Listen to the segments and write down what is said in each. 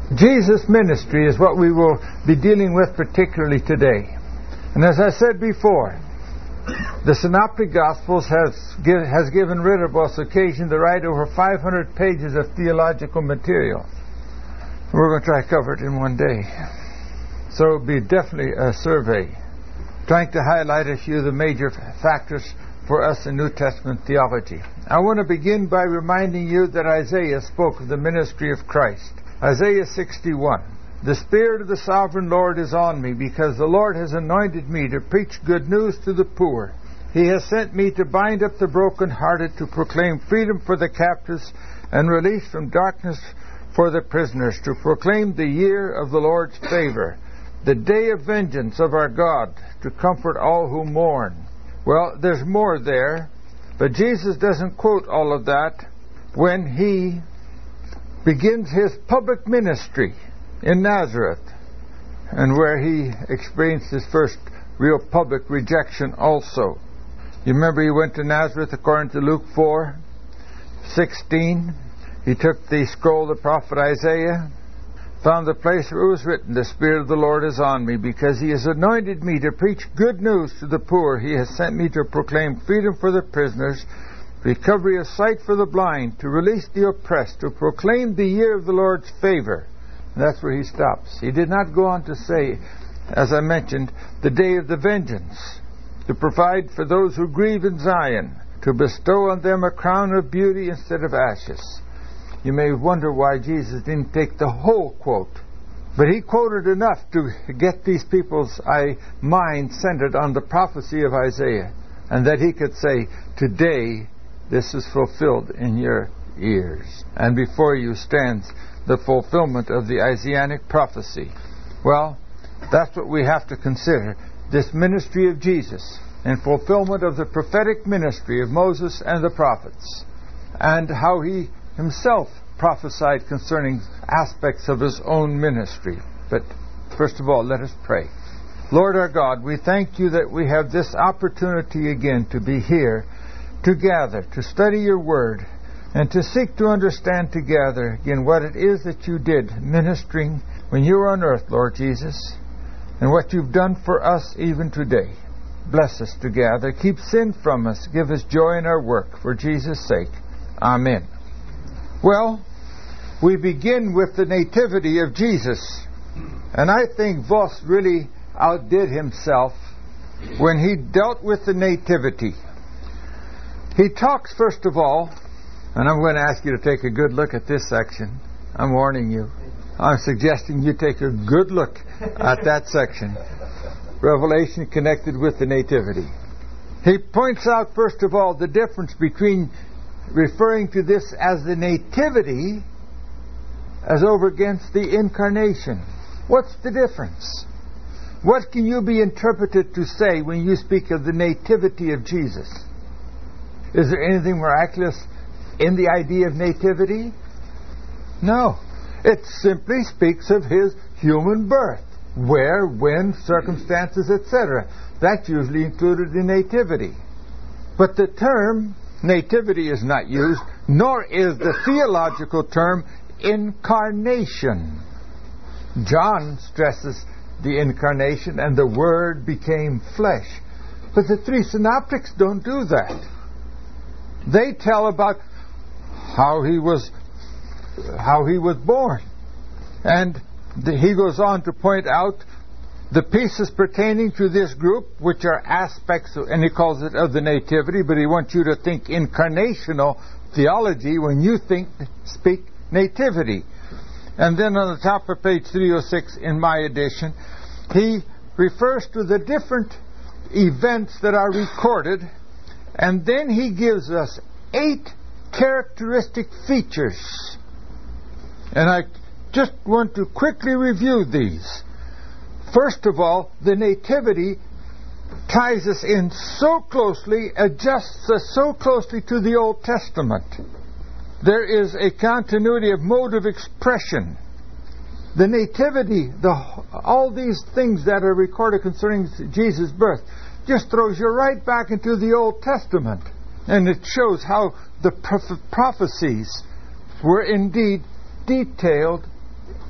Jesus' ministry is what we will be dealing with particularly today. And as I said before, the Synoptic Gospels has given Ridderbos occasion to write over 500 pages of theological material. We're going to try to cover it in one day. So it will be definitely a survey, trying to highlight a few of the major factors for us in New Testament theology. I want to begin by reminding you that Isaiah spoke of the ministry of Christ. Isaiah 61. The Spirit of the Sovereign Lord is on me, because the Lord has anointed me to preach good news to the poor. He has sent me to bind up the brokenhearted, to proclaim freedom for the captives and release from darkness for the prisoners, to proclaim the year of the Lord's favor, the day of vengeance of our God, to comfort all who mourn. Well, there's more there, but Jesus doesn't quote all of that when he begins his public ministry in Nazareth, and where he experienced his first real public rejection also. You remember he went to Nazareth according to Luke 4:16. He took the scroll of the prophet Isaiah, found the place where it was written, "The Spirit of the Lord is on me, because he has anointed me to preach good news to the poor. He has sent me to proclaim freedom for the prisoners, recovery of sight for the blind, to release the oppressed, to proclaim the year of the Lord's favor." That's where he stops. He did not go on to say, as I mentioned, the day of the vengeance, to provide for those who grieve in Zion, to bestow on them a crown of beauty instead of ashes. You may wonder why Jesus didn't take the whole quote, but he quoted enough to get these people's mind centered on the prophecy of Isaiah, and that he could say, "Today this is fulfilled in your ears, and before you stands the fulfillment of the Isaianic prophecy." Well, that's what we have to consider, this ministry of Jesus in fulfillment of the prophetic ministry of Moses and the prophets, and how he himself prophesied concerning aspects of his own ministry. But first of all, let us pray. Lord our God, we thank you that we have this opportunity again to be here, to gather, to study your word, and to seek to understand together again what it is that you did ministering when you were on earth, Lord Jesus, and what you've done for us even today. Bless us together. Keep sin from us. Give us joy in our work, for Jesus' sake. Amen. Well, we begin with the nativity of Jesus. And I think Voss really outdid himself when he dealt with the nativity. He talks, first of all, and I'm going to ask you to take a good look at this section. I'm warning you. I'm suggesting you take a good look at that section. Revelation connected with the nativity. He points out, first of all, the difference between referring to this as the nativity as over against the incarnation. What's the difference? What can you be interpreted to say when you speak of the nativity of Jesus? Is there anything miraculous in the idea of nativity? No. It simply speaks of his human birth. Where, when, circumstances, etc. That's usually included in nativity. But the term nativity is not used, nor is the theological term incarnation. John stresses the incarnation and the Word became flesh. But the three synoptics don't do that. They tell about how he was born. And he goes on to point out the pieces pertaining to this group, which are aspects of, and he calls it of the nativity, but he wants you to think incarnational theology when you speak nativity. And then on the top of page 306 in my edition, he refers to the different events that are recorded, and then he gives us 8 characteristic features. And I just want to quickly review these. First of all, the nativity ties us in so closely, adjusts us so closely to the Old Testament. There is a continuity of mode of expression. The nativity, all these things that are recorded concerning Jesus' birth, just throws you right back into the Old Testament. And it shows how the prophecies were indeed detailed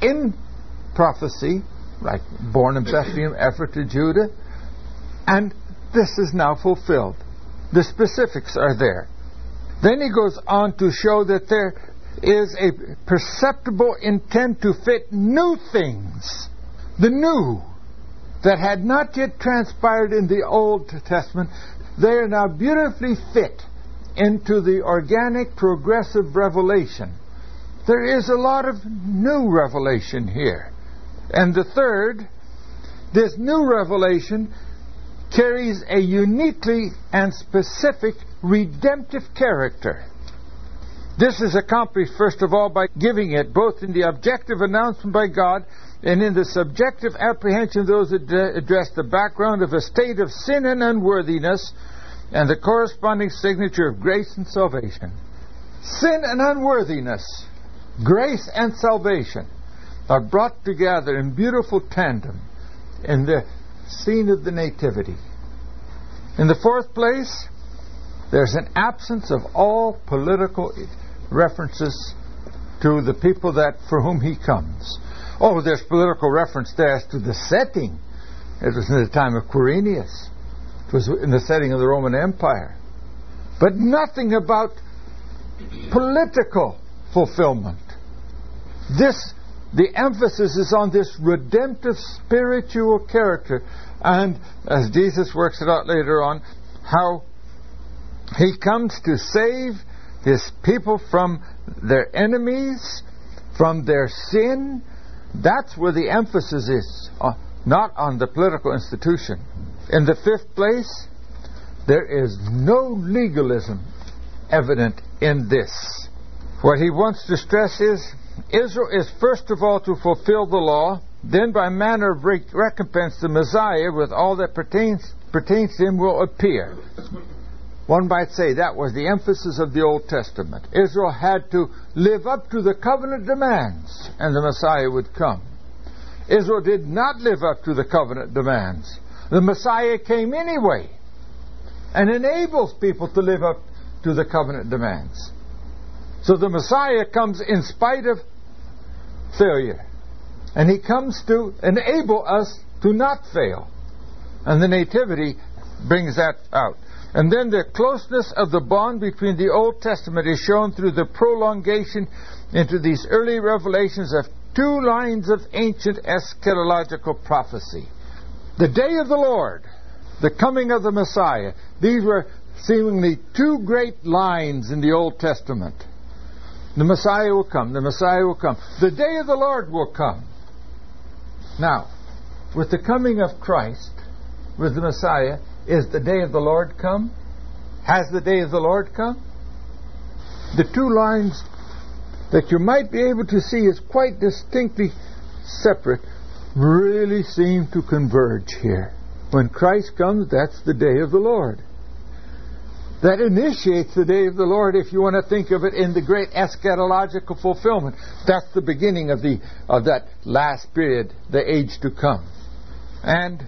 in prophecy, like born in Bethlehem, Ephrathah, Judah, and this is now fulfilled. The specifics are there. Then he goes on to show that there is a perceptible intent to fit new things, the new, that had not yet transpired in the Old Testament. They are now beautifully fit into the organic, progressive revelation. There is a lot of new revelation here. And the third, this new revelation carries a uniquely and specific redemptive character. This is accomplished, first of all, by giving it both in the objective announcement by God and in the subjective apprehension of those that address the background of a state of sin and unworthiness and the corresponding signature of grace and salvation. Sin and unworthiness, grace and salvation are brought together in beautiful tandem in the scene of the Nativity. In the fourth place, there's an absence of all political references to the people that for whom he comes. Oh, there's political reference there as to the setting. It was in the time of Quirinius. It was in the setting of the Roman Empire. But nothing about political fulfillment. The emphasis is on this redemptive spiritual character. And as Jesus works it out later on, how he comes to save his people from their enemies, from their sin. That's where the emphasis is, not on the political institution. In the fifth place, there is no legalism evident in this. What he wants to stress is, Israel is first of all to fulfill the law, then by manner of recompense the Messiah with all that pertains to him will appear. One might say that was the emphasis of the Old Testament. Israel had to live up to the covenant demands, and the Messiah would come. Israel did not live up to the covenant demands. The Messiah came anyway and enables people to live up to the covenant demands. So the Messiah comes in spite of failure. And he comes to enable us to not fail. And the Nativity brings that out. And then the closeness of the bond between the Old Testament is shown through the prolongation into these early revelations of two lines of ancient eschatological prophecy. The day of the Lord, the coming of the Messiah. These were seemingly two great lines in the Old Testament. The Messiah will come. The Messiah will come. The day of the Lord will come. Now, with the coming of Christ, with the Messiah, is the day of the Lord come? Has the day of the Lord come? The two lines that you might be able to see as quite distinctly separate really seem to converge here. When Christ comes, that's the day of the Lord. That initiates the day of the Lord, if you want to think of it in the great eschatological fulfillment. That's the beginning of that last period, the age to come. And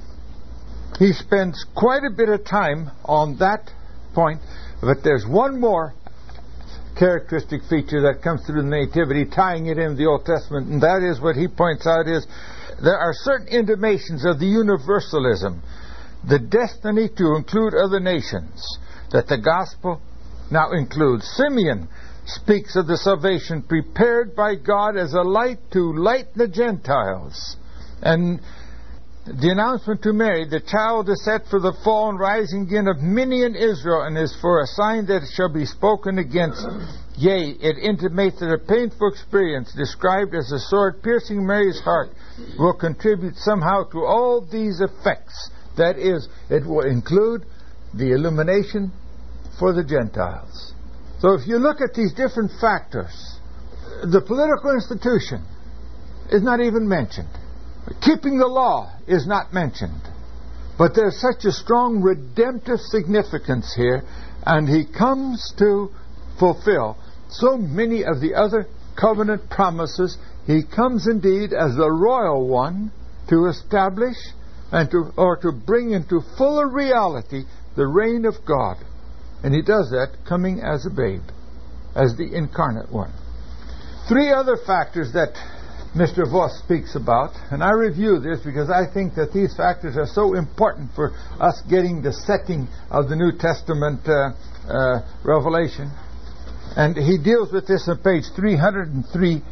he spends quite a bit of time on that point, but there's one more characteristic feature that comes through the Nativity, tying it in the Old Testament, and that is what he points out is there are certain intimations of the universalism, the destiny to include other nations, that the gospel now includes. Simeon speaks of the salvation prepared by God as a light to lighten the Gentiles. And the announcement to Mary, the child is set for the fall and rising again of many in Israel, and is for a sign that shall be spoken against. Yea, it intimates that a painful experience, described as a sword piercing Mary's heart, will contribute somehow to all these effects. That is, it will include the illumination for the Gentiles. So if you look at these different factors, the political institution is not even mentioned. Keeping the law is not mentioned. But there's such a strong redemptive significance here, and he comes to fulfill so many of the other covenant promises. He comes indeed as the royal one to establish and to bring into fuller reality the reign of God. And he does that coming as a babe, as the incarnate one. Three other factors that Mr. Voss speaks about. And I review this because I think that these factors are so important for us getting the setting of the New Testament revelation. And he deals with this on page 309,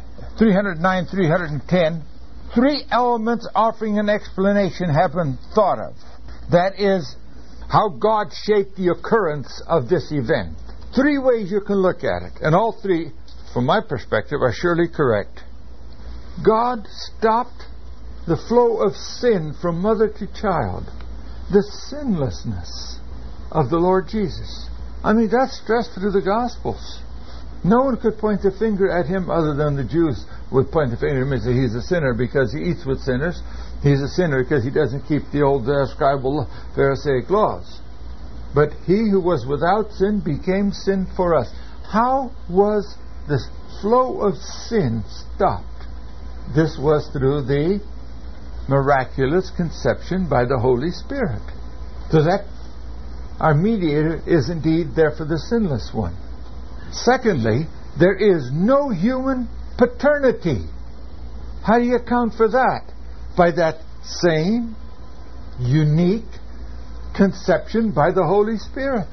310. Three elements offering an explanation have been thought of. That is, how God shaped the occurrence of this event. Three ways you can look at it. And all three, from my perspective, are surely correct. God stopped the flow of sin from mother to child. The sinlessness of the Lord Jesus. I mean, that's stressed through the Gospels. No one could point a finger at him other than the Jews would point the finger at him and say he's a sinner because he eats with sinners. He's a sinner because he doesn't keep the old scribal Pharisaic laws. But he who was without sin became sin for us. How was the flow of sin stopped? This was through the miraculous conception by the Holy Spirit. So that our mediator is indeed therefore the sinless one. Secondly, there is no human paternity. How do you account for that? By that same unique conception by the Holy Spirit.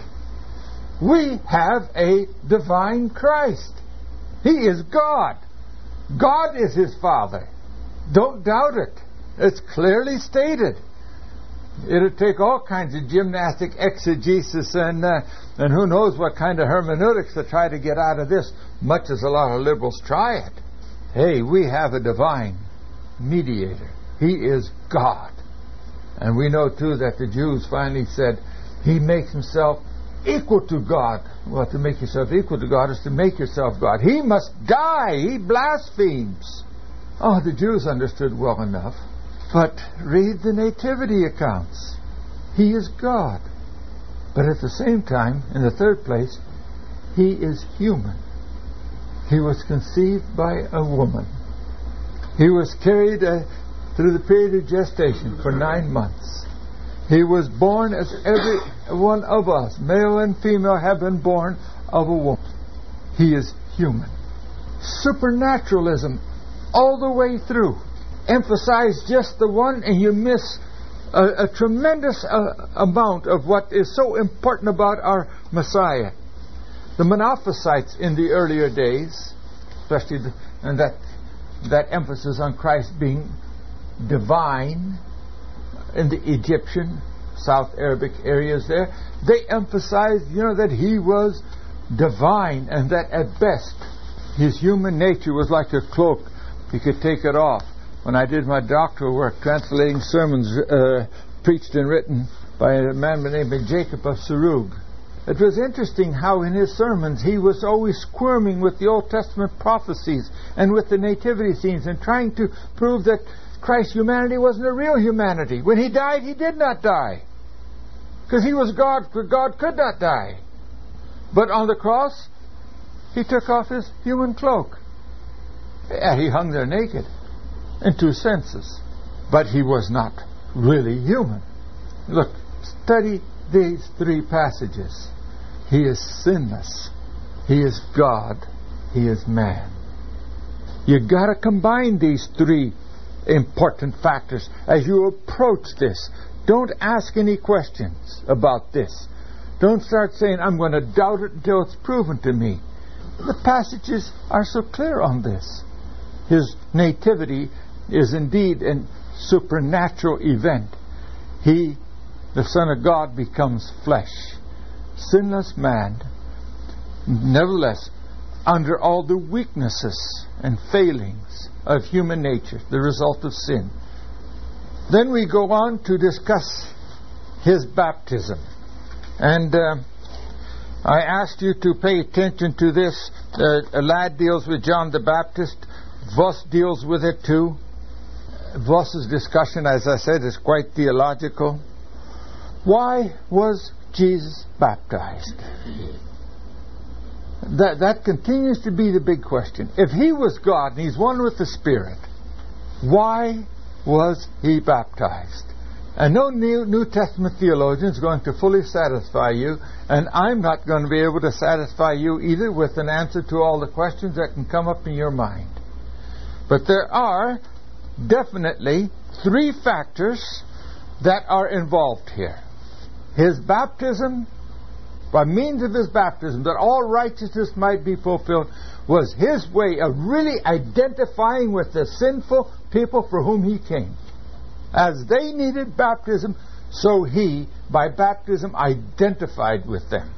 We have a divine Christ. He is God. God is His Father. Don't doubt it. It's clearly stated. It'll take all kinds of gymnastic exegesis and who knows what kind of hermeneutics to try to get out of this, much as a lot of liberals try it. Hey, we have a divine mediator. He is God. And we know too that the Jews finally said, He makes Himself equal to God. Well, to make yourself equal to God is to make yourself God. He must die. He blasphemes. Oh, the Jews understood well enough. But read the nativity accounts. He is God. But at the same time, in the third place, He is human. He was conceived by a woman. He was carried through the period of gestation for 9 months. He was born as every one of us, male and female, have been born of a woman. He is human. Supernaturalism all the way through. Emphasize just the one and you miss a tremendous amount of what is so important about our Messiah. The Monophysites in the earlier days, especially and that emphasis on Christ being divine in the Egyptian, South Arabic areas there, they emphasized, that He was divine and that at best His human nature was like a cloak. He could take it off. When I did my doctoral work translating sermons preached and written by a man by the name of Jacob of Sarug, it was interesting how in his sermons he was always squirming with the Old Testament prophecies and with the nativity scenes and trying to prove that Christ's humanity wasn't a real humanity. When He died, He did not die. Because He was God, for God could not die. But on the cross, He took off His human cloak. Yeah, He hung there naked. In two senses. But He was not really human. Look, study these three passages. He is sinless. He is God. He is man. You've got to combine these three important factors as you approach this. Don't ask any questions about this. Don't start saying, I'm going to doubt it until it's proven to me. The passages are so clear on this. His nativity is indeed a supernatural event. He, the Son of God, becomes flesh. Sinless man, nevertheless, under all the weaknesses and failings of human nature, the result of sin. Then we go on to discuss His baptism. And I asked you to pay attention to this. A lad deals with John the Baptist. Voss deals with it too. Voss's discussion, as I said, is quite theological. Why was Jesus baptized? That continues to be the big question. If He was God and He's one with the Spirit, why was He baptized? And no New Testament theologian is going to fully satisfy you, and I'm not going to be able to satisfy you either with an answer to all the questions that can come up in your mind. But there are definitely three factors that are involved here. His baptism, by means of his baptism, that all righteousness might be fulfilled, was his way of really identifying with the sinful people for whom he came. As they needed baptism, so he, by baptism, identified with them.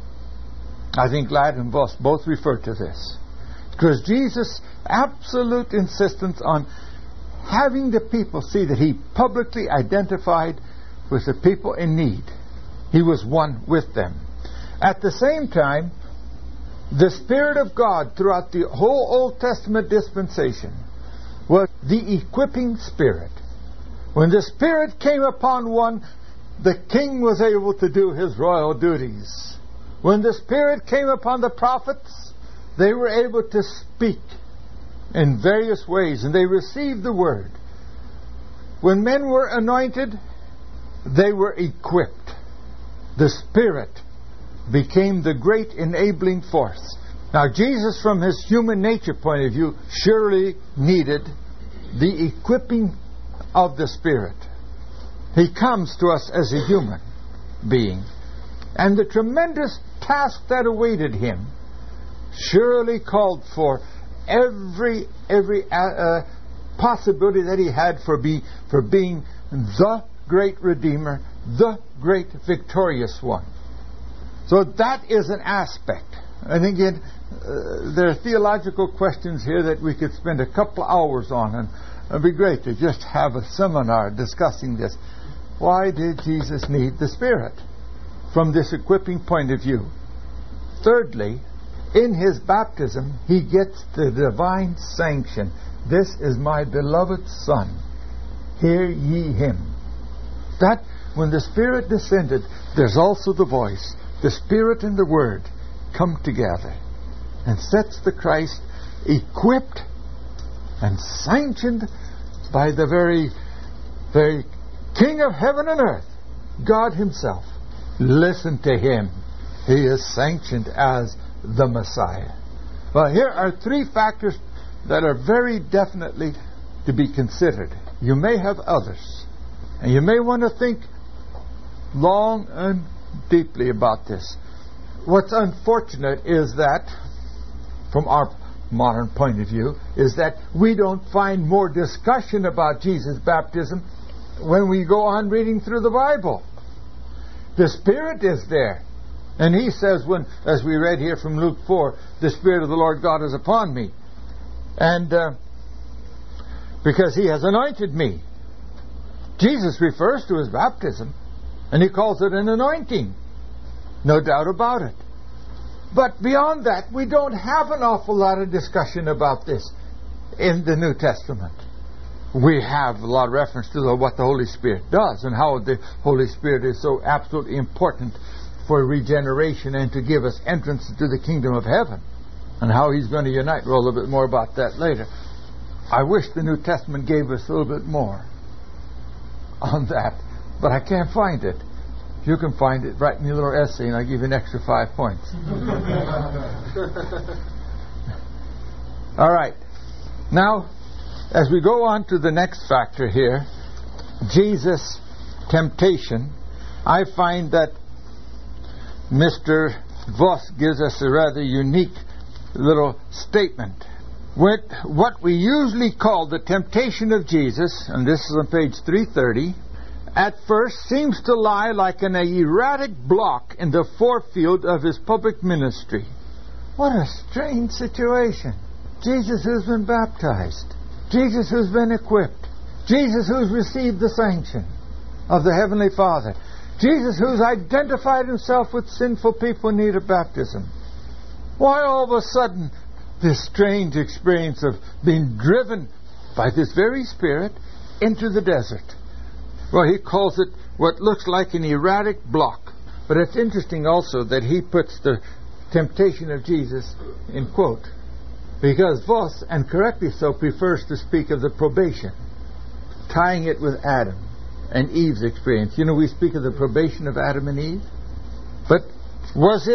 I think Ladd and Voss both refer to this. It was Jesus' absolute insistence on having the people see that he publicly identified with the people in need. He was one with them. At the same time, the Spirit of God throughout the whole Old Testament dispensation was the equipping Spirit. When the Spirit came upon one, the king was able to do his royal duties. When the Spirit came upon the prophets, they were able to speak in various ways, and they received the word. When men were anointed, they were equipped. The Spirit became the great enabling force. Now, Jesus, from his human nature point of view, surely needed the equipping of the Spirit. He comes to us as a human being. And the tremendous task that awaited him surely called for every possibility that he had for being the great Redeemer, the great victorious one. So that is an aspect. And again, there are theological questions here that we could spend a couple hours on, and it would be great to just have a seminar discussing this. Why did Jesus need the Spirit from this equipping point of view? Thirdly, in his baptism, he gets the divine sanction. This is my beloved Son. Hear ye him. That, when the Spirit descended, there's also the voice. The Spirit and the Word come together and sets the Christ equipped and sanctioned by the very King of heaven and earth, God himself. Listen to him. He is sanctioned as the Messiah. Well, here are three factors that are very definitely to be considered. You may have others, and you may want to think long and deeply about this. What's unfortunate is that, from our modern point of view, is that we don't find more discussion about Jesus' baptism when we go on reading through the Bible. The Spirit is there. And he says, when, as we read here from Luke 4, the Spirit of the Lord God is upon me. And because he has anointed me. Jesus refers to his baptism, and he calls it an anointing. No doubt about it. But beyond that, we don't have an awful lot of discussion about this in the New Testament. We have a lot of reference to what the Holy Spirit does and how the Holy Spirit is so absolutely important for regeneration and to give us entrance to the kingdom of heaven, and how he's going to unite. We'll a little bit more about that later. I wish the New Testament gave us a little bit more on that, but I can't find it. If you can find it, write me a little essay and I'll give you an extra 5 points. All right. Now, as we go on to the next factor here, Jesus' temptation, I find that Mr. Voss gives us a rather unique little statement. With what we usually call the temptation of Jesus, and this is on page 330, at first seems to lie like an erratic block in the forefield of his public ministry. What a strange situation. Jesus who's been baptized. Jesus who's been equipped. Jesus who's received the sanction of the Heavenly Father. Jesus who's identified himself with sinful people in need of baptism. Why all of a sudden this strange experience of being driven by this very Spirit into the desert? Well, he calls it what looks like an erratic block. But it's interesting also that he puts the temptation of Jesus in quote, because Voss, and correctly so, prefers to speak of the probation, tying it with Adam and Eve's experience. You know, we speak of the probation of Adam and Eve. But was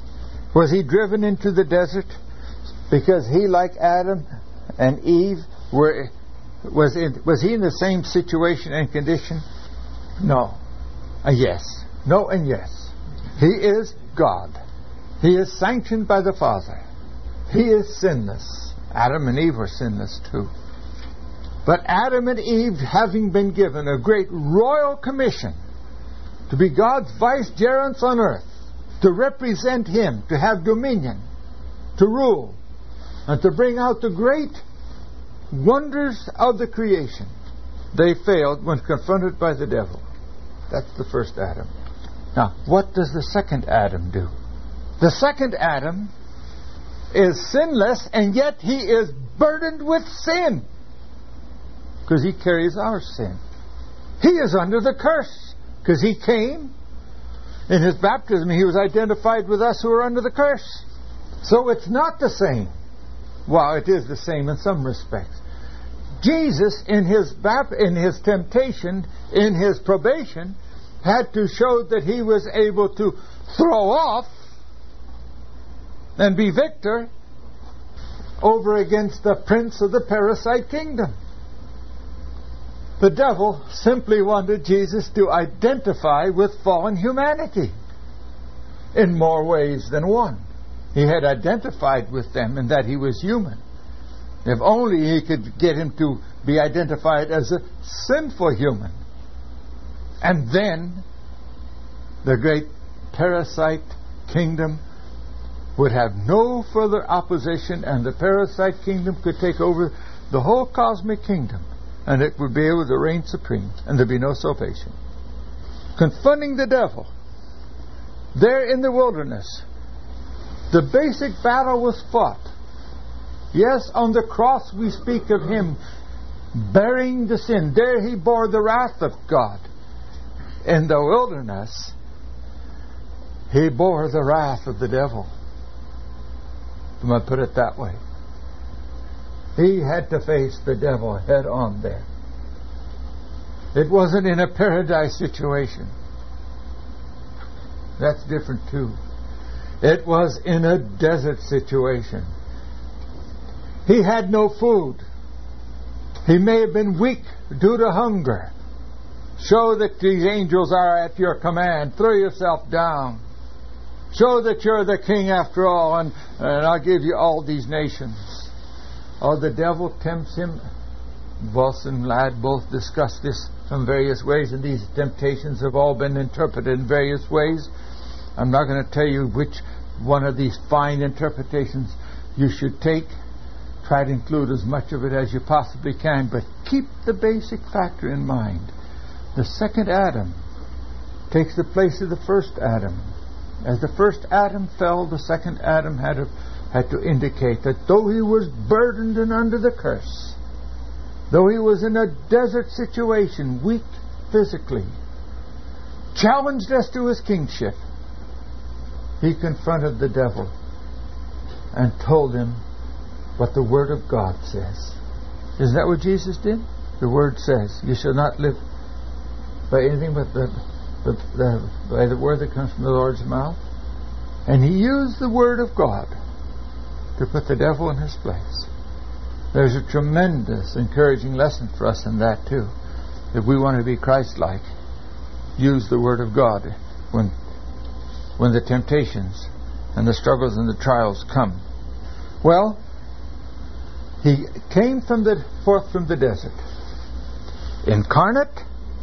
he driven into the desert because he, like Adam and Eve, Was he in the same situation and condition? No. A yes. No and yes. He is God. He is sanctioned by the Father. He is sinless. Adam and Eve were sinless too. But Adam and Eve, having been given a great royal commission to be God's vicegerents on earth, to represent Him, to have dominion, to rule, and to bring out the great wonders of the creation, they failed when confronted by the devil. That's the first Adam. Now, what does the second Adam do? The second Adam is sinless, and yet he is burdened with sin, because he carries our sin. He is under the curse, because he came. In his baptism, he was identified with us who are under the curse. So it's not the same. Well, it is the same in some respects. Jesus, in his temptation, in his probation, had to show that he was able to throw off and be victor over against the prince of the parasite kingdom. The devil simply wanted Jesus to identify with fallen humanity in more ways than one. He had identified with them in that he was human. If only he could get him to be identified as a sinful human. And then the great parasite kingdom would have no further opposition, and the parasite kingdom could take over the whole cosmic kingdom, and it would be able to reign supreme, and there'd be no salvation. Confronting the devil there in the wilderness, the basic battle was fought. Yes, on the cross we speak of him bearing the sin. There he bore the wrath of God. In the wilderness, he bore the wrath of the devil. I'm going to put it that way. He had to face the devil head on there. It wasn't in a paradise situation. That's different too. It was in a desert situation. He had no food. He may have been weak due to hunger. Show that these angels are at your command. Throw yourself down. Show that you're the king after all, and I'll give you all these nations. Or the devil tempts him. Wilson and Ladd both discussed this from various ways, and these temptations have all been interpreted in various ways. I'm not going to tell you which one of these fine interpretations you should take. Try to include as much of it as you possibly can, but keep the basic factor in mind. The second Adam takes the place of the first Adam. As the first Adam fell, the second Adam had to indicate that though he was burdened and under the curse, though he was in a desert situation, weak physically, challenged as to his kingship, he confronted the devil and told him what the Word of God says. Isn't that what Jesus did? The Word says, you shall not live by anything but by the word that comes from the Lord's mouth. And he used the Word of God to put the devil in his place. There's a tremendous encouraging lesson for us in that too. If we want to be Christ-like, use the Word of God when the temptations and the struggles and the trials come. Well, he came forth from the desert, incarnate,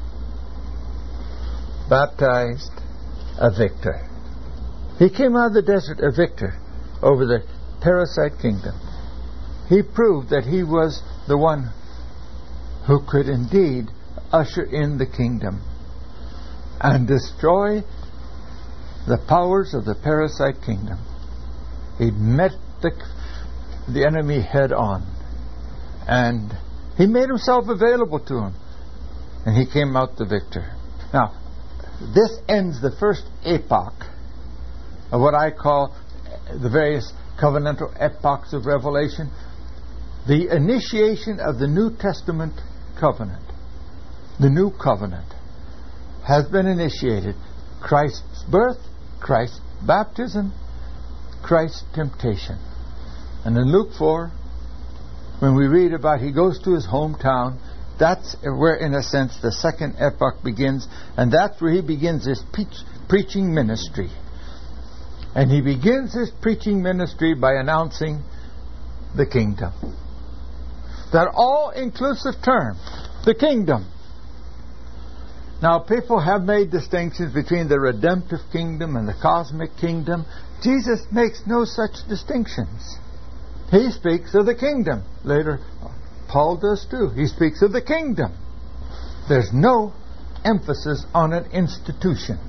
baptized, a victor. He came out of the desert a victor over the parasite kingdom. He proved that he was the one who could indeed usher in the kingdom and destroy the powers of the parasite kingdom. He met the enemy head on, and he made himself available to him, and he came out the victor. Now, this ends the first epoch of what I call the various covenantal epochs of Revelation, the initiation of the New Testament covenant. The new covenant has been initiated. Christ's birth, Christ's baptism, Christ's temptation. And in Luke 4, when we read about he goes to his hometown, that's where, in a sense, the second epoch begins, and that's where he begins his preaching ministry. And he begins his preaching ministry by announcing the kingdom. That all-inclusive term, the kingdom. Now, people have made distinctions between the redemptive kingdom and the cosmic kingdom. Jesus makes no such distinctions. He speaks of the kingdom. Later, Paul does too. He speaks of the kingdom. There's no emphasis on an institution,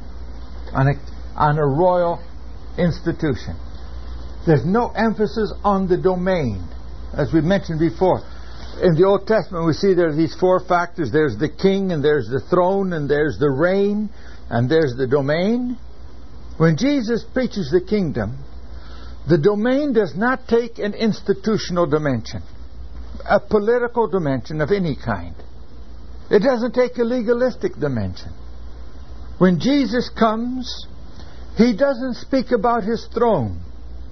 on a royal institution. There's no emphasis on the domain. As we mentioned before, in the Old Testament we see there are these four factors. There's the king, and there's the throne, and there's the reign, and there's the domain. When Jesus preaches the kingdom, the domain does not take an institutional dimension, a political dimension of any kind. It doesn't take a legalistic dimension. When Jesus comes, he doesn't speak about his throne.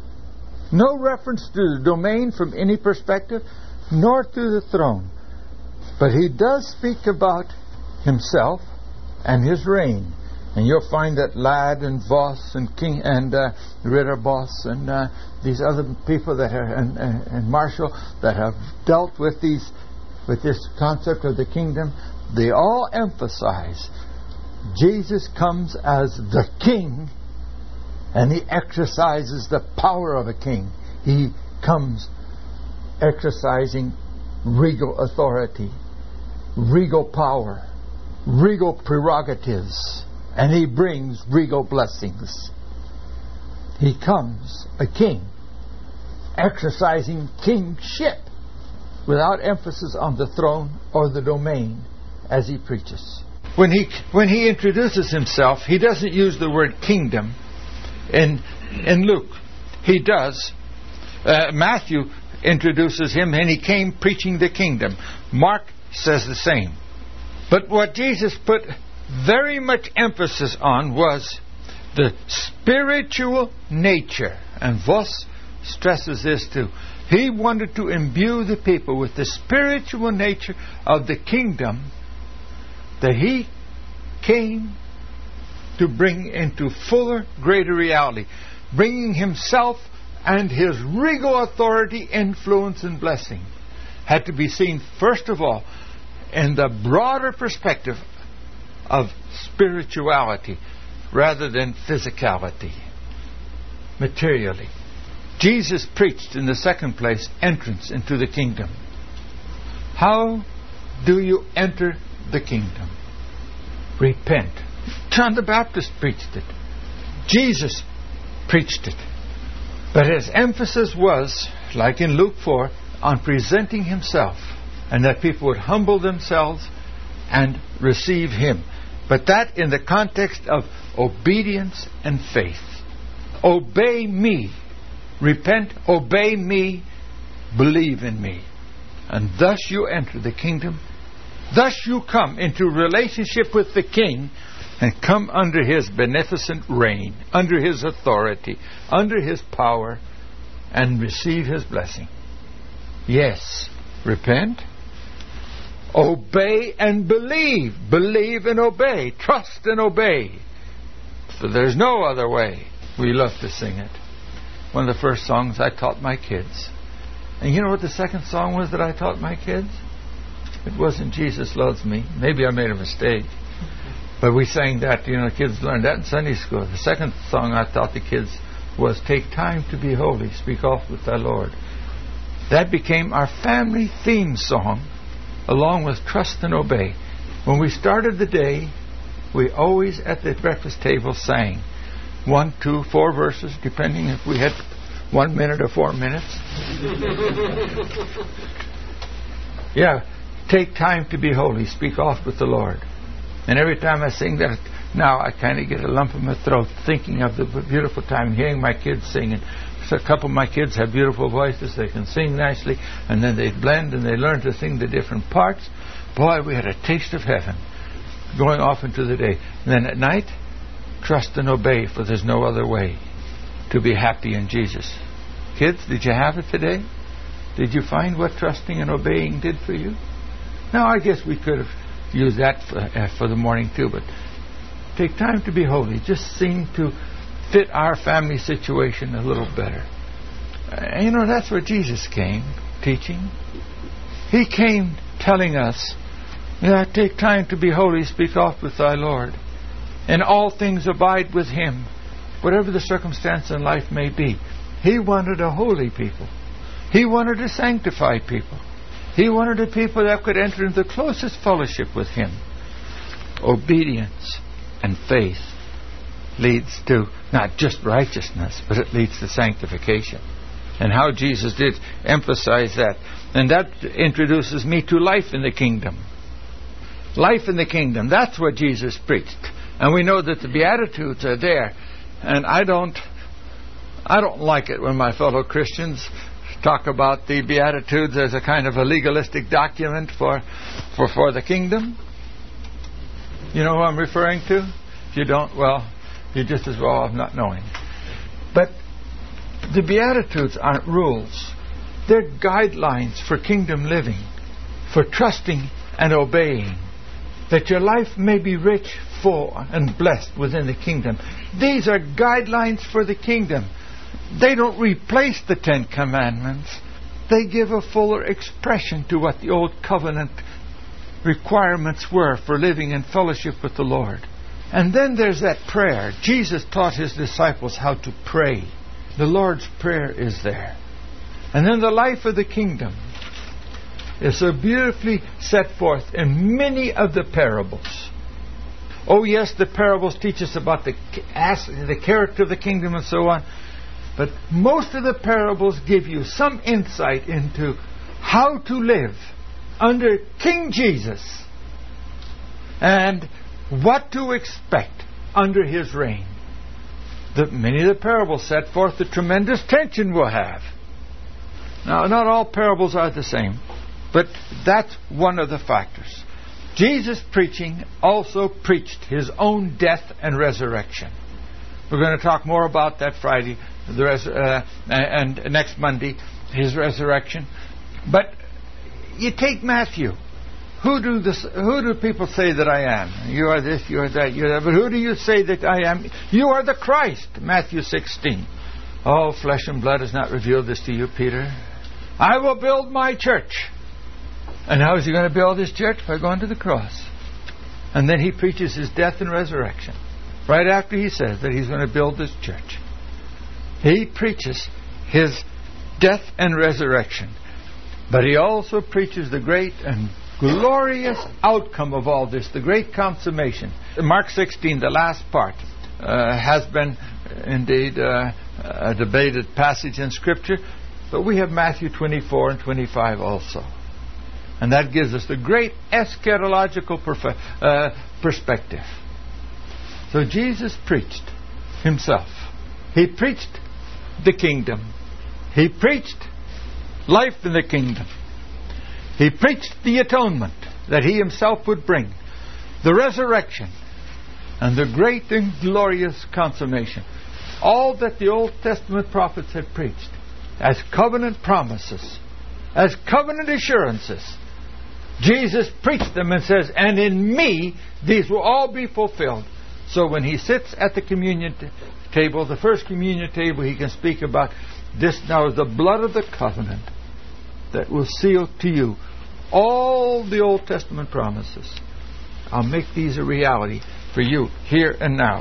No reference to the domain from any perspective, nor to the throne. But he does speak about himself and his reign. And you'll find that Ladd and Voss and King and Ritterboss and these other people that are and Marshall that have dealt with this concept of the kingdom, they all emphasize Jesus comes as the king, and he exercises the power of a king. He comes exercising regal authority, regal power, regal prerogatives, and he brings regal blessings. He comes a king, exercising kingship without emphasis on the throne or the domain as he preaches. When he introduces himself, he doesn't use the word kingdom. In Luke, he does. Matthew introduces him, and he came preaching the kingdom. Mark says the same. But what Jesus put very much emphasis on was the spiritual nature. And Voss stresses this too. He wanted to imbue the people with the spiritual nature of the kingdom that he came to bring into fuller, greater reality, bringing himself and his regal authority, influence, and blessing had to be seen, first of all, in the broader perspective of spirituality rather than physicality, materially. Jesus preached, in the second place, entrance into the kingdom. How do you enter the kingdom? Repent. John the Baptist preached it. Jesus preached it. But his emphasis was, like in Luke 4, on presenting himself, and that people would humble themselves and receive him. But that in the context of obedience and faith. Obey me. Repent, obey me, believe in me. And thus you enter the kingdom. Thus you come into relationship with the King and come under his beneficent reign, under his authority, under his power, and receive his blessing. Yes, repent, obey and believe. Believe and obey. Trust and obey. For there's no other way. We love to sing it. One of the first songs I taught my kids. And you know what the second song was that I taught my kids? It wasn't Jesus Loves Me. Maybe I made a mistake. But we sang that, kids learned that in Sunday school. The second song I taught the kids was Take Time to Be Holy, Speak Oft with Thy Lord. That became our family theme song, along with Trust and Obey. When we started the day, we always at the breakfast table sang 1, 2, 4 verses, depending if we had 1 minute or 4 minutes. Yeah, take time to be holy, speak oft with the Lord. And every time I sing that, now I kind of get a lump in my throat thinking of the beautiful time hearing my kids singing. So a couple of my kids have beautiful voices. They can sing nicely. And then they blend and they learn to sing the different parts. Boy, we had a taste of heaven going off into the day. And then at night, trust and obey, for there's no other way to be happy in Jesus. Kids, did you have it today? Did you find what trusting and obeying did for you? Now, I guess we could have used that for the morning too, but take time to be holy just seemed to fit our family situation a little better. That's what Jesus came teaching. He came telling us, take time to be holy, speak oft with thy Lord. In all things abide with Him, whatever the circumstance in life may be. He wanted a holy people. He wanted a sanctified people. He wanted a people that could enter into the closest fellowship with Him. Obedience and faith leads to not just righteousness, but it leads to sanctification. And how Jesus did emphasize that. And that introduces me to life in the kingdom. Life in the kingdom. That's what Jesus preached. And we know that the Beatitudes are there. And I don't like it when my fellow Christians talk about the Beatitudes as a kind of a legalistic document for the kingdom. You know who I'm referring to? If you don't, well, you're just as well off not knowing. But the Beatitudes aren't rules. They're guidelines for kingdom living, for trusting and obeying, that your life may be rich, full, and blessed within the kingdom. These are guidelines for the kingdom. They don't replace the Ten Commandments. They give a fuller expression to what the Old Covenant requirements were for living in fellowship with the Lord. And then there's that prayer. Jesus taught His disciples how to pray. The Lord's Prayer is there. And then the life of the kingdom is so beautifully set forth in many of the parables. Oh yes, the parables teach us about the character of the kingdom and so on. But most of the parables give you some insight into how to live under King Jesus and what to expect under His reign. Many of the parables set forth the tremendous tension we'll have. Now, not all parables are the same, but that's one of the factors. Jesus' preaching also preached His own death and resurrection. We're going to talk more about that Friday and next Monday, His resurrection. But you take Matthew. Who do people say that I am? You are this, you are that, you are that. But who do you say that I am? You are the Christ. Matthew 16. Oh, flesh and blood has not revealed this to you, Peter. I will build my church. And how is He going to build His church? By going to the cross. And then He preaches His death and resurrection. Right after He says that He's going to build this church. He preaches His death and resurrection. But He also preaches the great and glorious outcome of all this, the great consummation. Mark 16, the last part, has been indeed a debated passage in Scripture, but we have Matthew 24 and 25 also. And that gives us the great eschatological perspective. So Jesus preached Himself. He preached the kingdom. He preached life in the kingdom. He preached the atonement that He Himself would bring, the resurrection, and the great and glorious consummation. All that the Old Testament prophets had preached as covenant promises, as covenant assurances. Jesus preached them and says, and in me these will all be fulfilled. So when He sits at the communion table, the first communion table, He can speak about this now is the blood of the covenant that will seal to you all the Old Testament promises. I'll make these a reality for you here and now.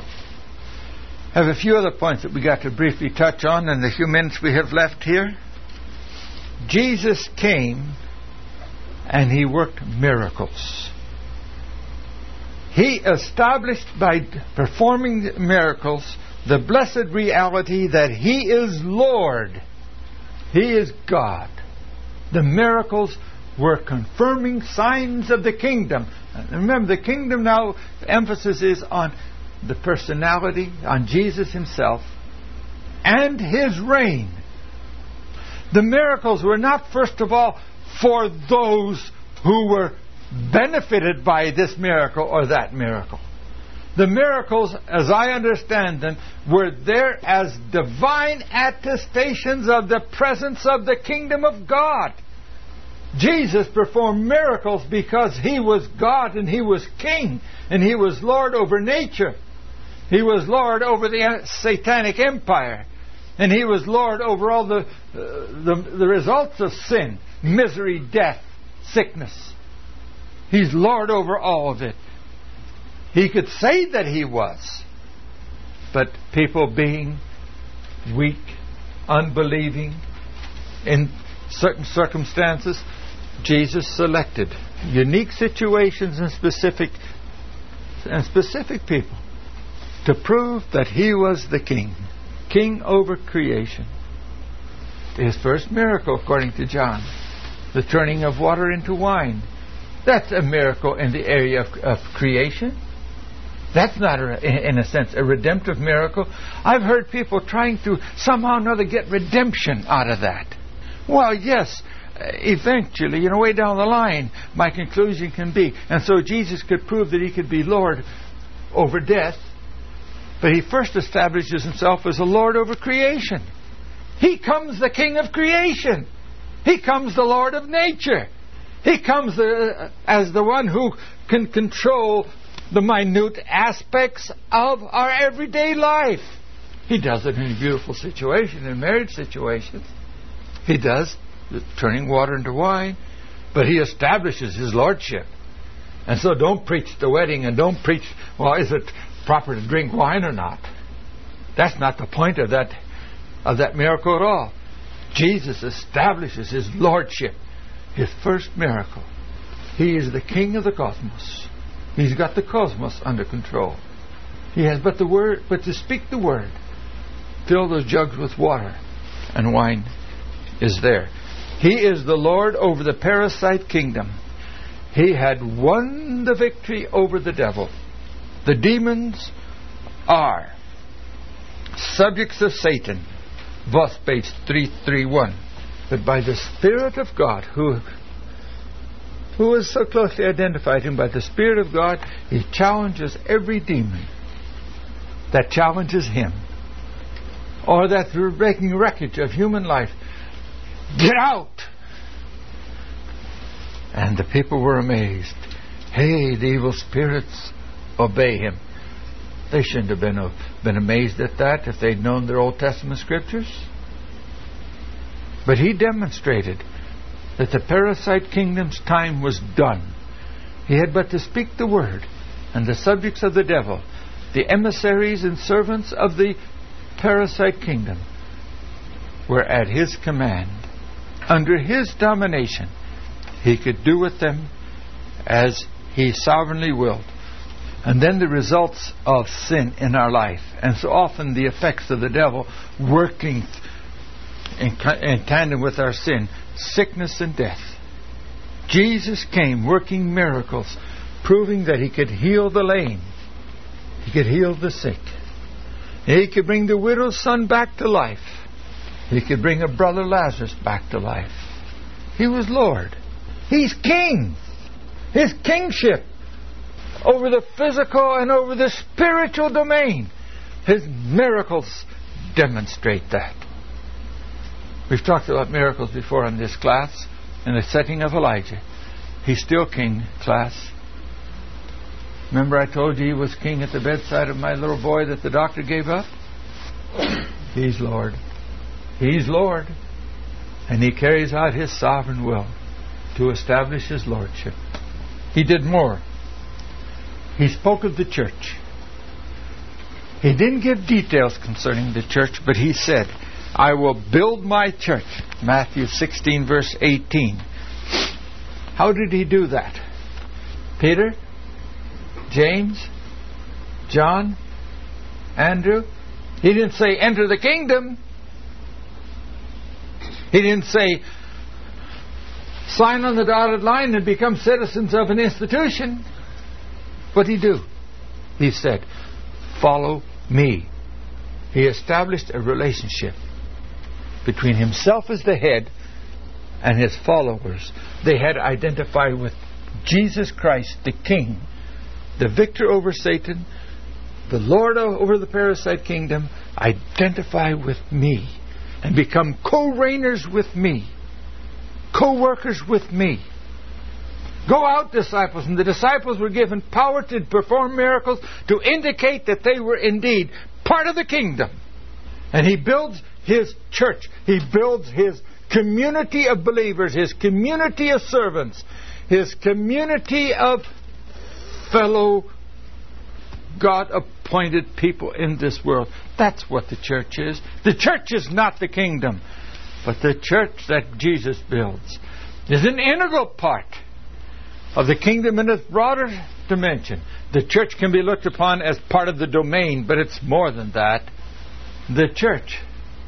I have a few other points that we got to briefly touch on in the few minutes we have left here. Jesus came and He worked miracles. He established by performing miracles the blessed reality that He is Lord. He is God. The miracles were confirming signs of the kingdom. And remember, the kingdom now, emphasis is on the personality, on Jesus Himself, and His reign. The miracles were not, first of all, for those who were benefited by this miracle or that miracle. The miracles, as I understand them, were there as divine attestations of the presence of the kingdom of God. Jesus performed miracles because He was God and He was King and He was Lord over nature. He was Lord over the satanic empire. And He was Lord over all the results of sin, misery, death, sickness. He's Lord over all of it. He could say that He was. But people being weak, unbelieving, in certain circumstances, Jesus selected unique situations and specific people to prove that He was the King. King over creation. His first miracle, according to John, the turning of water into wine. That's a miracle in the area of creation. That's not, in a sense, a redemptive miracle. I've heard people trying to somehow or another get redemption out of that. Well, yes, eventually, way down the line, my conclusion can be, and so Jesus could prove that He could be Lord over death, but He first establishes Himself as a Lord over creation. He comes the King of creation. He comes the Lord of nature. He comes as the one who can control the minute aspects of our everyday life. He does it in a beautiful situation, in marriage situations. He does the turning water into wine, but He establishes His lordship. And so don't preach the wedding and don't preach, well, is it proper to drink wine or not? That's not the point of that miracle at all. Jesus establishes His lordship. His first miracle. He is the King of the cosmos. He's got the cosmos under control. He has but to speak the word, fill those jugs with water, and wine is there. He is the Lord over the parasite kingdom. He had won the victory over the devil. The demons are subjects of Satan. Voss, page 331. But by the Spirit of God, who has so closely identified Him, by the Spirit of God, He challenges every demon that challenges Him, or that's making wreckage of human life. Get out! And the people were amazed. Hey, the evil spirits obey Him. They shouldn't have been amazed at that if they'd known their Old Testament scriptures. But He demonstrated that the parasite kingdom's time was done. He had but to speak the word, and the subjects of the devil, the emissaries and servants of the parasite kingdom, were at His command. Under His domination, He could do with them as He sovereignly willed. And then the results of sin in our life, and so often the effects of the devil working in tandem with our sin, sickness and death. Jesus came working miracles, proving that He could heal the lame. He could heal the sick. He could bring the widow's son back to life. He could bring a brother Lazarus back to life. He was Lord. He's King. His kingship over the physical and over the spiritual domain. His miracles demonstrate that. We've talked about miracles before in this class, in the setting of Elijah. He's still king, class. Remember I told you he was king at the bedside of my little boy that the doctor gave up? He's Lord. He's Lord. And He carries out His sovereign will to establish His lordship. He did more. He spoke of the church. He didn't give details concerning the church, but He said, I will build my church. Matthew 16, verse 18. How did He do that? Peter, James, John, Andrew. He didn't say, enter the kingdom. He didn't say, sign on the dotted line and become citizens of an institution. What did He do? He said, follow me. He established a relationship between Himself as the head and His followers. They had identified with Jesus Christ, the King, the victor over Satan, the Lord over the parasite kingdom, identify with me and become co-reigners with me, co-workers with me. Go out, disciples. And the disciples were given power to perform miracles to indicate that they were indeed part of the kingdom. And He builds His church. He builds His community of believers, His community of servants, His community of fellow God-appointed people in this world. That's what the church is. The church is not the kingdom, but the church that Jesus builds is an integral part of the kingdom in its broader dimension. The church can be looked upon as part of the domain, but it's more than that. The church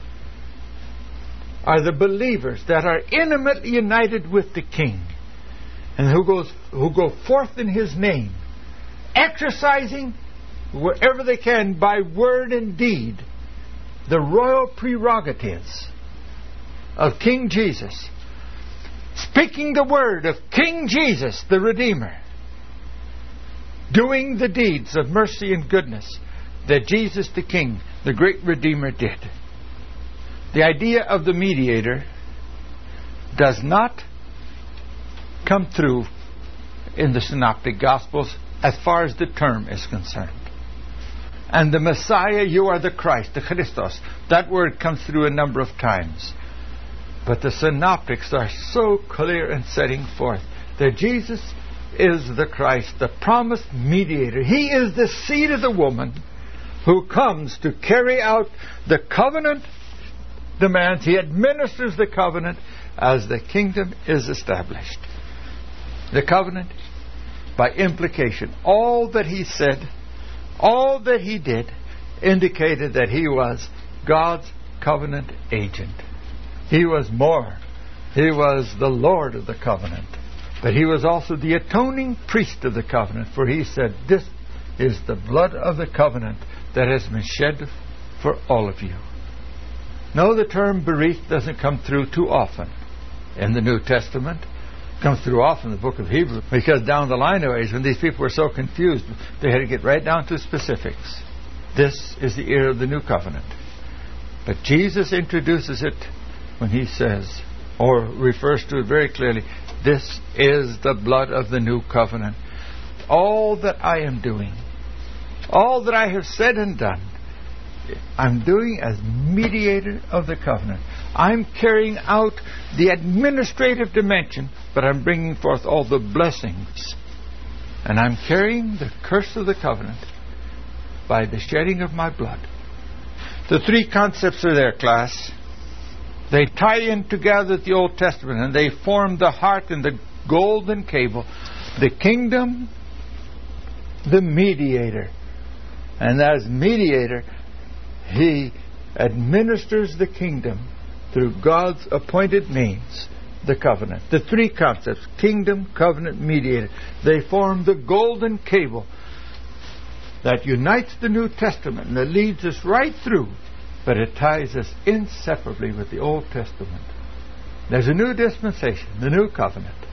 are the believers that are intimately united with the King, and who go forth in His name, exercising wherever they can by word and deed the royal prerogatives of King Jesus, speaking the word of King Jesus, the Redeemer, doing the deeds of mercy and goodness that Jesus the King, the great Redeemer, did. The idea of the mediator does not come through in the Synoptic Gospels as far as the term is concerned. And the Messiah, you are the Christ, the Christos. That word comes through a number of times. But the Synoptics are so clear in setting forth that Jesus is the Christ, the promised mediator. He is the seed of the woman who comes to carry out the covenant demands. He administers the covenant as the kingdom is established. The covenant, by implication, all that He said, all that He did, indicated that He was God's covenant agent. He was more. He was the Lord of the covenant. But He was also the atoning priest of the covenant, for He said, this is the blood of the covenant that has been shed for all of you. No, the term bereaved doesn't come through too often in the New Testament. It comes through often in the book of Hebrews, because down the line of ways, when these people were so confused, they had to get right down to specifics. This is the era of the new covenant. But Jesus introduces it when He says, or refers to it very clearly, this is the blood of the new covenant. All that I am doing, all that I have said and done, I'm doing as mediator of the covenant. I'm carrying out the administrative dimension, but I'm bringing forth all the blessings. And I'm carrying the curse of the covenant by the shedding of my blood. The three concepts are there, class. They tie in together with the Old Testament, and they form the heart and the golden cable. The kingdom, the mediator. And as mediator, He administers the kingdom through God's appointed means, the covenant. The three concepts, kingdom, covenant, mediator, they form the golden cable that unites the New Testament and that leads us right through, but it ties us inseparably with the Old Testament. There's a new dispensation, the new covenant.